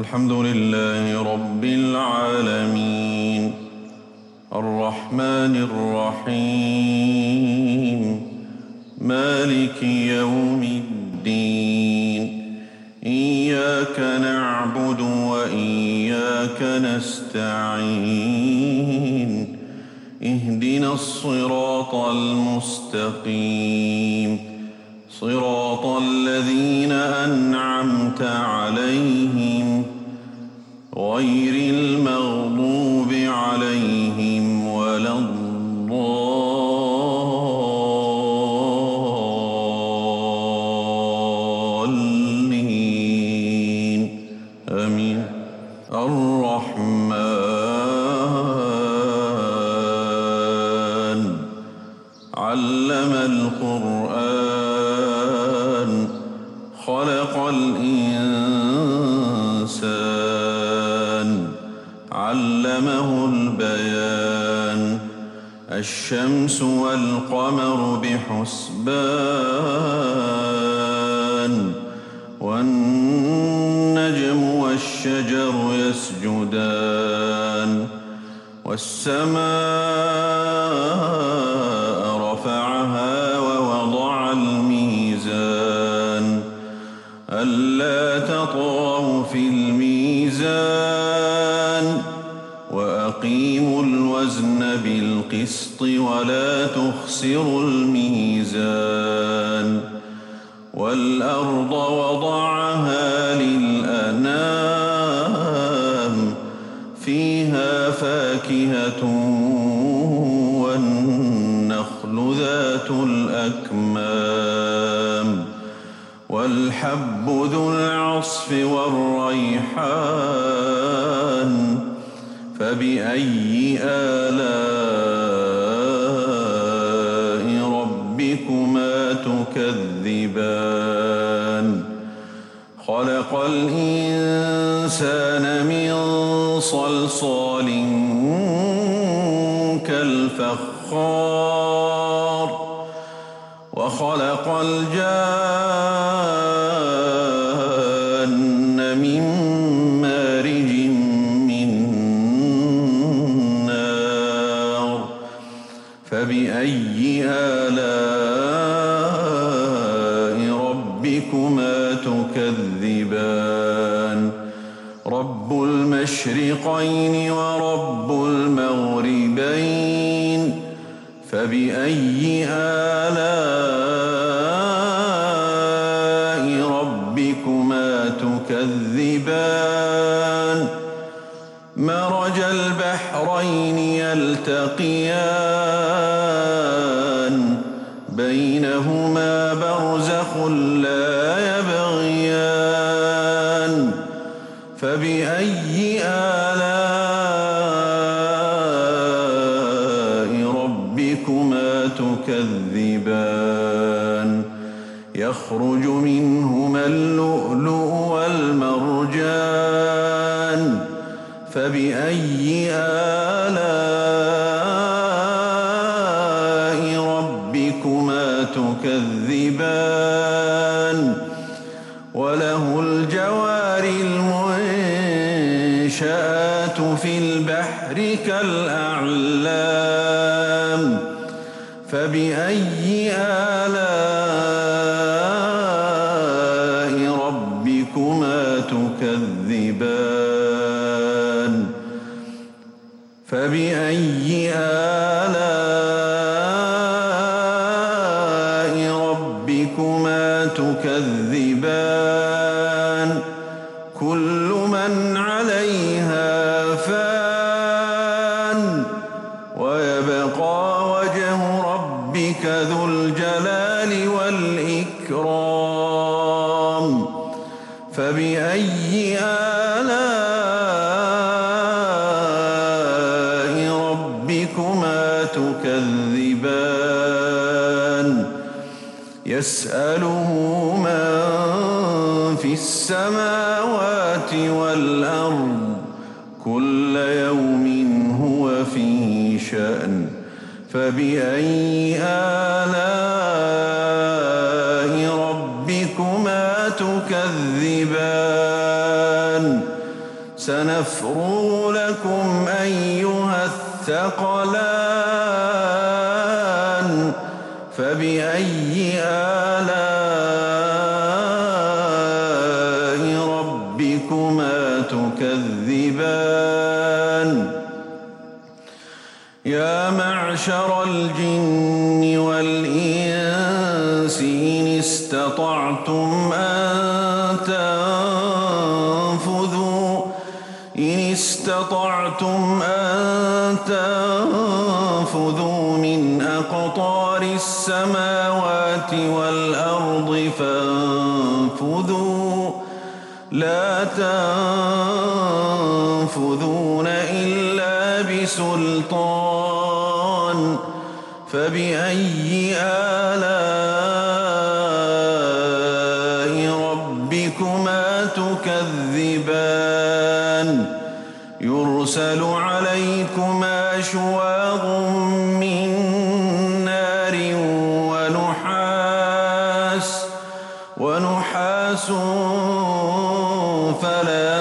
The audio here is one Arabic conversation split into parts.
الحمد لله رب العالمين الرحمن الرحيم مالك يوم الدين إياك نعبد وإياك نستعين اهدنا الصراط المستقيم صراط الذين أنعمت عليهم غير المغضوب عليهم ولا الضالين آمين. الرحمن علم القرآن خلق الإنسان علمه البيان الشمس والقمر بحسبان والنجم والشجر يسجدان والسماء رفعها ووضع الميزان ألا تطغوا في الميزان وأقيموا الوزن بالقسط ولا تخسروا الميزان والأرض وضعها للأنام فيها فاكهة والنخل ذات الأكمام والحب ذو العصف والريحان فبأي آلاء ربكما تكذبان خلق الإنسان من صلصال كالفخار وخلق الجان من مارج من نار فبأي آلاء ربكما تكذبان رب المشرقين ورب المغربين فبأي آلاء ربكما تكذبان مرج البحرين يلتقيان بينهما برزخ لا يبغيان فبأي آلاء ربكما تكذبان يخرج منهما اللؤلؤ والمرجان فبأي آلاء ربكما تكذبان وله الجوار المنشآت في البحر كالأعلام فبأي آلاء ربكما تكذبان فبأي آلاء ربكما تكذبان كل من عليها فان ويبقى وجه ربك ذو الجلال والإكرام فبأي آلاء ربكما تكذبان يسأله من في السماوات والأرض كل يوم هو في شأن فبأي آلاء ربكما تكذبان سنفرغ لكم أيها الثقلان فبأي آلاء ربكما تكذبان يا معشر الجن والإنس إن استطعتم أن تنفذوا من أقطار السماوات والأرض فانفذوا لا تنفذون إلا بسلطان فبأي آلاء ربكما تكذبان يرسل عليكما شواظ من نار ونحاس فلا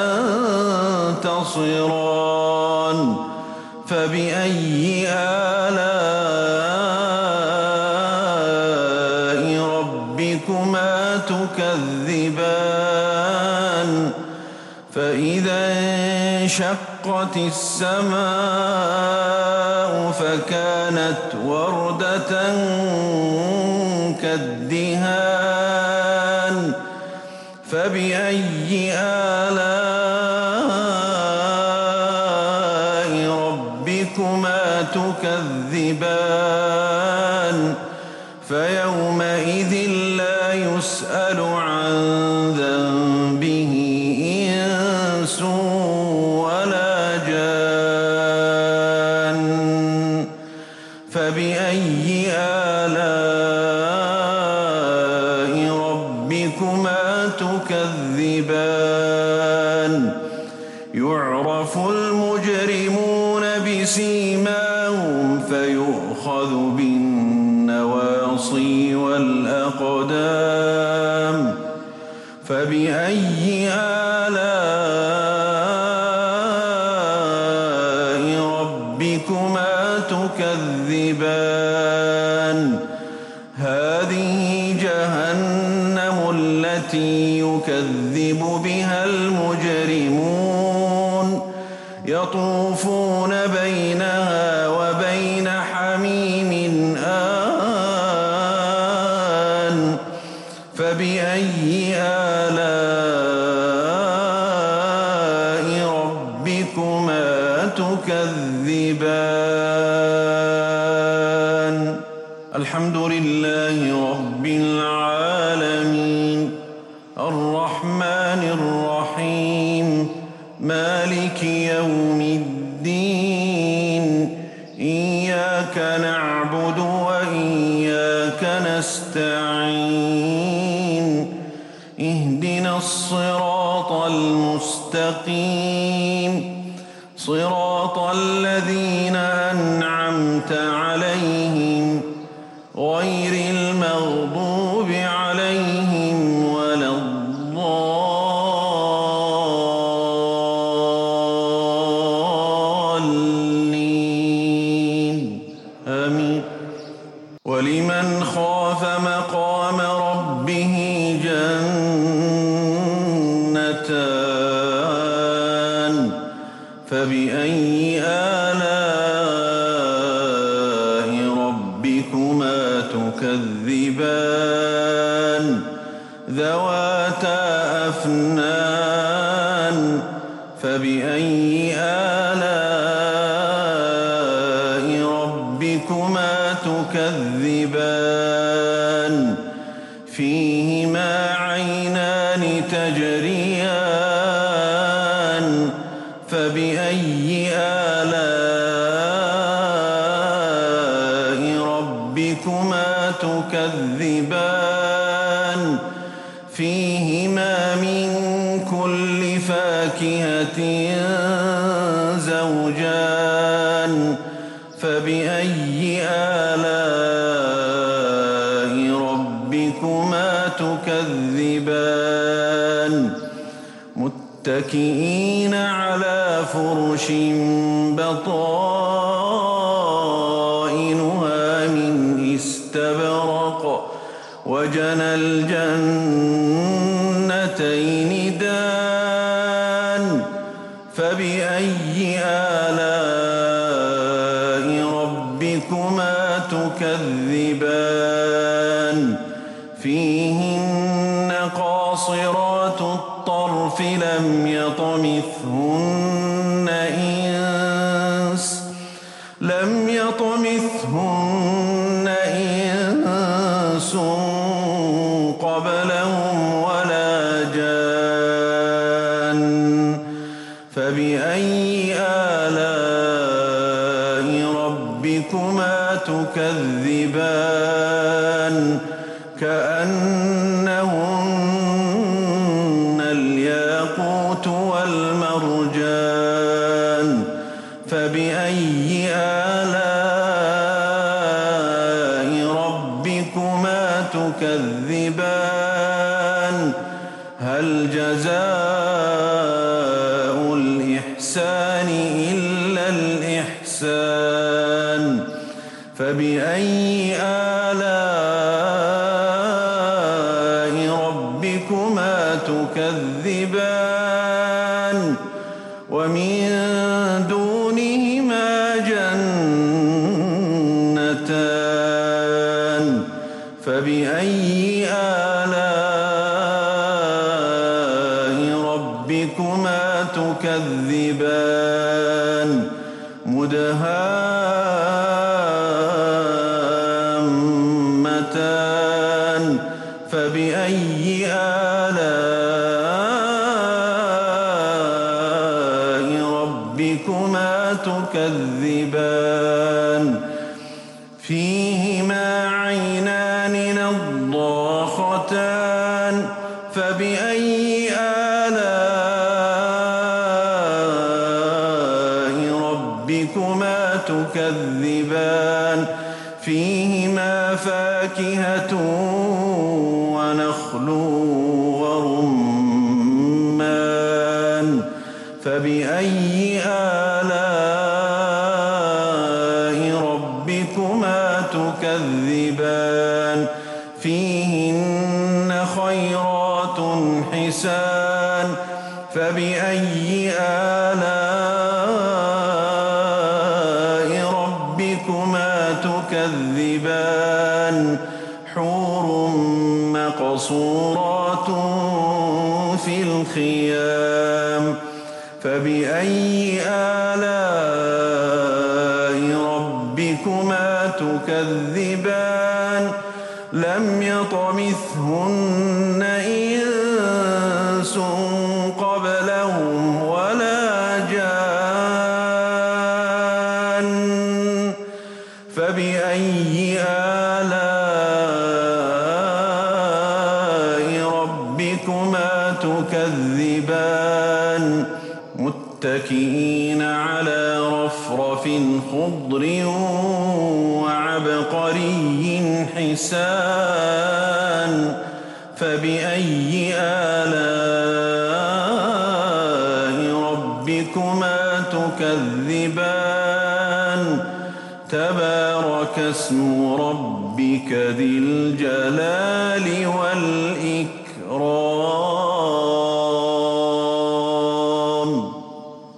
تنتصران فبأي آلاء ربكما تكذبان فإذا انشقت السماء فكانت وردة كالدهان فبأي آلاء ربكما تكذبان فيومئذ لا يسأل عن ذنبه إنس ولا جان فبأي آلاء ربكما تكذبان يعرف المجرمون بسيماهم فيؤخذ بالنواصي والأقدام فبأي آلاء ربكما تكذبان هذه جهنم التي يكذب بها المجرمون يطوفون بينها وبين حميم آن فبأي آلاء ربكما تكذبان الحمد لله رب العالمين الرحمن الرحيم مالك يوم الدين إياك نعبد وإياك نستعين اهدنا الصراط المستقيم صراط الذين أنعمت عليهم غير المغضوب عليهم ولا الضالين آمين ولمن خاف مقام ربه جنتان فبأي آلاء ربكما تكذبان ذواتا أفنان فبأي آلاء ربكما تكذبان فيهما عينان تجريان فبأي آلاء ربكما تكذبان فيهما من كل فاكهة زوجان فبأي آلاء ربكما تكذبان متكئين على فرش بطائنها من استبرق وجنى الجنتين دان فبأي آلاء ربكما تكذبان فيهن قاصرات الطرف لم يطمثهن إنس قبلهم ولا جان فبأي آلاء ربكما تكذبان كأنهن الياقوت والمرجان فبأي آلاء ربكما تكذبان هل جزاء الإحسان إلا الإحسان فبأي آلاء ربكما تكذبان ومن دونهما جنتان فبأي آلاء ربكما تكذبان مدهامتان فبأي آلاء ربكما تكذبان فيهما عينان نضاختان فبأي آلاء ربكما تكذبان فيهما فاكهة ونخل ورمان فبأي آلاء ربكما تكذبان فيهن خيرات حسان فبأي آلاء ربكما تكذبان حور مقصورات في الخيام فبأي آلاء ربكما تكذبان لم يطمثهن إنس قبلهم ولا جان فبأي آلاء ربكما تكذبان متكئين على رفرف خضر وعبقري حسان فبأي آلاء ربكما تكذبان تبارك اسم ربك ذي الجلال والإكرام